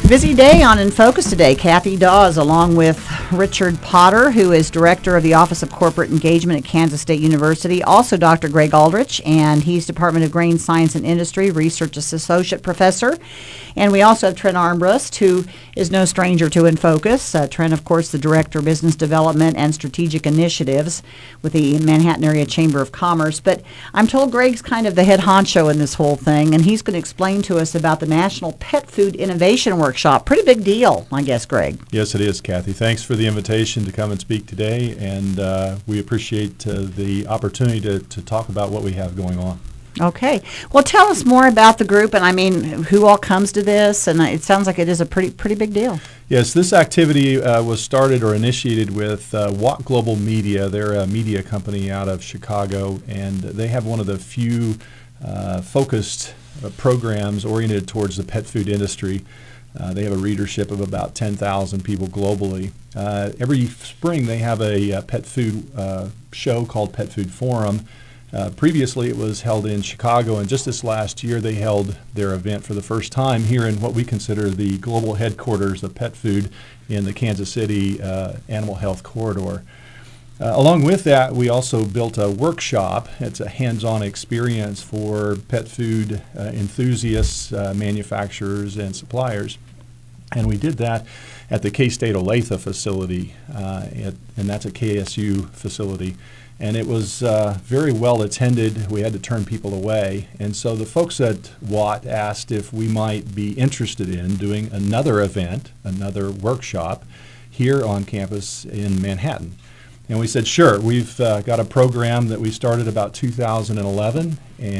Busy day on In Focus today. Kathy Dawes, along with Richard Potter, who is Director of the Office of Corporate Engagement at Kansas State University. Also Dr. Greg Aldrich, and he's Department of Grain Science and Industry Research Associate Professor. And we also have Trent Armbrust, who is no stranger to In Focus. Trent, of course, the Director of Business Development and Strategic Initiatives with the Manhattan Area Chamber of Commerce. But I'm told Greg's kind of the head honcho in this whole thing, and he's going to explain to us about the National Pet Food Innovation Workshop. Pretty big deal, I guess, Greg. Yes, it is, Kathy. Thanks for the invitation to come and speak today, and we appreciate the opportunity to talk about what we have going on. Okay. Well, tell us more about the group, and I mean, who all comes to this, and it sounds like it is a pretty big deal. Yes, this activity was started or initiated with Watt Global Media. They're a media company out of Chicago, and they have one of the few focused programs oriented towards the pet food industry. They have a readership of about 10,000 people globally. Every spring they have a pet food show called Pet Food Forum. Previously it was held in Chicago, and just this last year they held their event for the first time here in what we consider the global headquarters of pet food in the Kansas City Animal Health Corridor. Along with that, we also built a workshop. It's a hands-on experience for pet food enthusiasts, manufacturers, and suppliers. And we did that at the K-State Olathe facility, and that's a KSU facility. And it was very well attended. We had to turn people away. And so the folks at Watt asked if we might be interested in doing another event, another workshop, here on campus in Manhattan. And we said, sure. We've got a program that we started about 2011,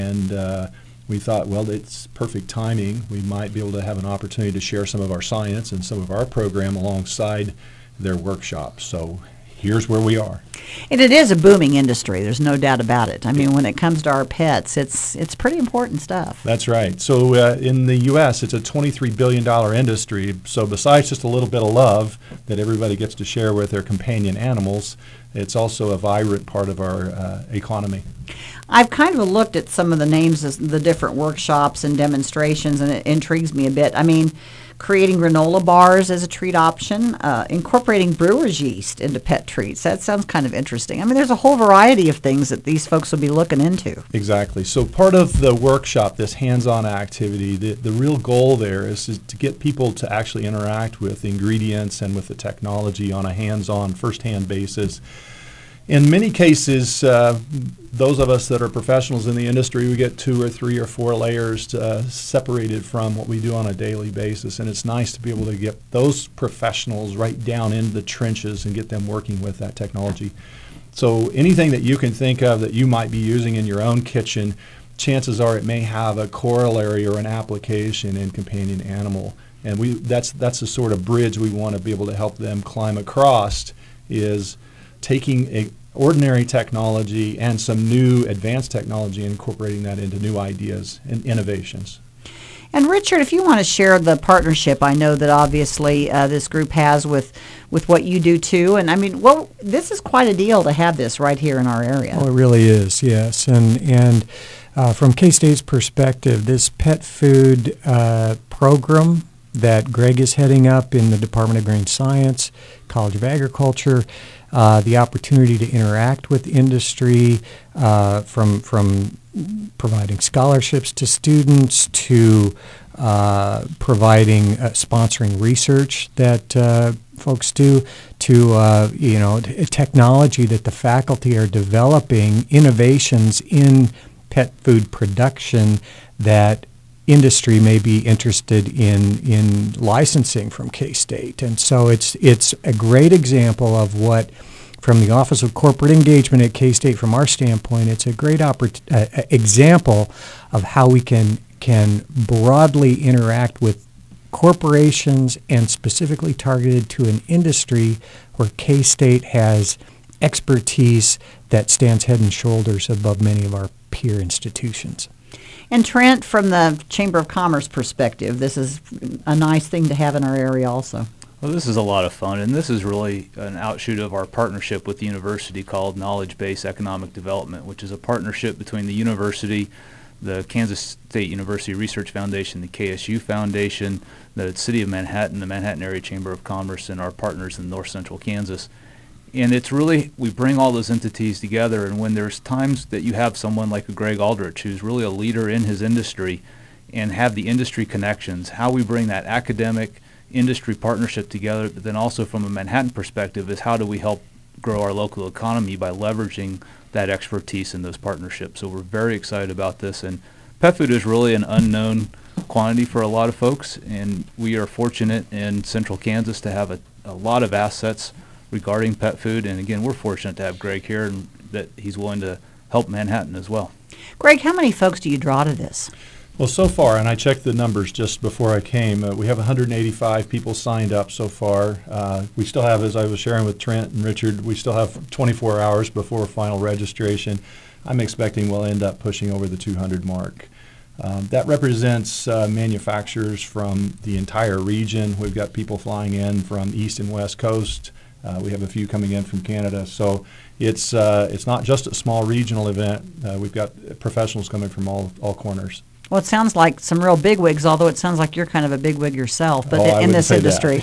and we thought, well, it's perfect timing. We might be able to have an opportunity to share some of our science and some of our program alongside their workshop. So here's where we are. And it is a booming industry. There's no doubt about it. I mean, when it comes to our pets, it's pretty important stuff. That's right. So in the U.S., it's a $23 billion industry. So besides just a little bit of love that everybody gets to share with their companion animals, it's also a vibrant part of our economy. I've kind of looked at some of the names of the different workshops and demonstrations, and it intrigues me a bit. I mean, creating granola bars as a treat option, incorporating brewer's yeast into pet treats. That sounds kind of interesting. I mean, there's a whole variety of things that these folks will be looking into. Exactly. So part of the workshop, this hands-on activity, the real goal there is to get people to actually interact with ingredients and with the technology on a hands-on, first-hand basis. In many cases, those of us that are professionals in the industry, we get 2 or 3 or 4 layers separated from what we do on a daily basis, and it's nice to be able to get those professionals right down in the trenches and get them working with that technology. So anything that you can think of that you might be using in your own kitchen, chances are it may have a corollary or an application in companion animal, and that's the sort of bridge we want to be able to help them climb across, is taking ordinary technology and some new advanced technology and incorporating that into new ideas and innovations. And Richard, if you want to share the partnership, I know that obviously this group has with what you do too. And I mean, well, this is quite a deal to have this right here in our area. Oh, it really is, yes. And from K-State's perspective, this pet food program that Greg is heading up in the Department of Grain Science, College of Agriculture, the opportunity to interact with industry, from providing scholarships to students to providing sponsoring research that folks do, to technology that the faculty are developing, innovations in pet food production that industry may be interested in licensing from K-State. And so it's a great example of what, from the Office of Corporate Engagement at K-State, from our standpoint, it's a great example of how we can broadly interact with corporations and specifically targeted to an industry where K-State has expertise that stands head and shoulders above many of our peer institutions. And Trent, from the Chamber of Commerce perspective, this is a nice thing to have in our area also. Well, this is a lot of fun, and this is really an outshoot of our partnership with the university called Knowledge-Based Economic Development, which is a partnership between the university, the Kansas State University Research Foundation, the KSU Foundation, the City of Manhattan, the Manhattan Area Chamber of Commerce, and our partners in North Central Kansas. And it's really, we bring all those entities together, and when there's times that you have someone like a Greg Aldrich, who's really a leader in his industry, and have the industry connections, how we bring that academic industry partnership together, but then also from a Manhattan perspective is how do we help grow our local economy by leveraging that expertise in those partnerships. So we're very excited about this, and pet food is really an unknown quantity for a lot of folks, and we are fortunate in Central Kansas to have a lot of assets regarding pet food, and again, we're fortunate to have Greg here and that he's willing to help Manhattan as well. Greg, how many folks do you draw to this? Well, so far, and I checked the numbers just before I came, we have 185 people signed up so far. We still have, as I was sharing with Trent and Richard, we still have 24 hours before final registration. I'm expecting we'll end up pushing over the 200 mark. That represents manufacturers from the entire region. We've got people flying in from East and West Coast. We have a few coming in from Canada. So it's not just a small regional event. We've got professionals coming from all corners. Well, it sounds like some real bigwigs, although it sounds like you're kind of a bigwig yourself, but I in wouldn't this say industry.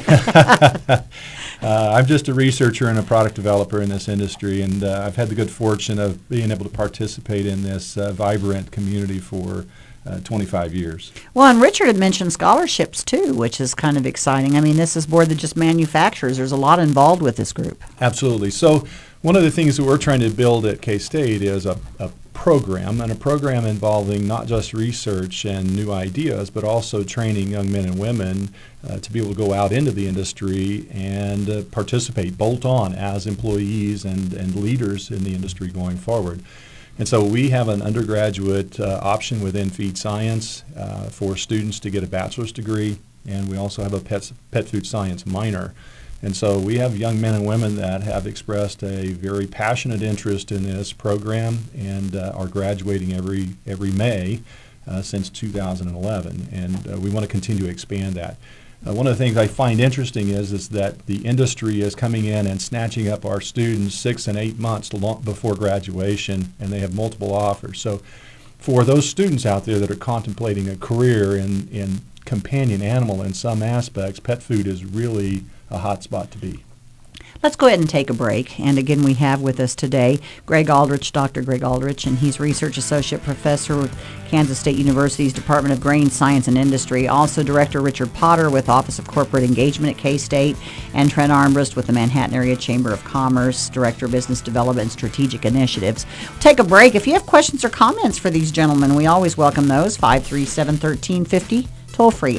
I'm just a researcher and a product developer in this industry, and I've had the good fortune of being able to participate in this vibrant community for 25 years. Well, and Richard had mentioned scholarships too, which is kind of exciting. I mean, this is more than just manufacturers. There's a lot involved with this group. Absolutely. So one of the things that we're trying to build at K-State is a program involving not just research and new ideas, but also training young men and women to be able to go out into the industry and participate, bolt on as employees and leaders in the industry going forward. And so we have an undergraduate option within Feed Science for students to get a bachelor's degree, and we also have a pet food science minor. And so we have young men and women that have expressed a very passionate interest in this program and are graduating every May since 2011. And we want to continue to expand that. One of the things I find interesting is that the industry is coming in and snatching up our students 6 and 8 months before graduation, and they have multiple offers. So for those students out there that are contemplating a career in companion animal in some aspects, pet food is really a hot spot to be. Let's go ahead and take a break. And again, we have with us today Greg Aldrich, Dr. Greg Aldrich, and he's Research Associate Professor with Kansas State University's Department of Grain Science and Industry. Also Director Richard Potter with Office of Corporate Engagement at K-State, and Trent Armbrust with the Manhattan Area Chamber of Commerce, Director of Business Development and Strategic Initiatives. We'll take a break. If you have questions or comments for these gentlemen, we always welcome those. 537-1350. Toll free,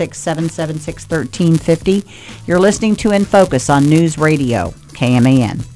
866-776-1350. You're listening to In Focus on News Radio, KMAN.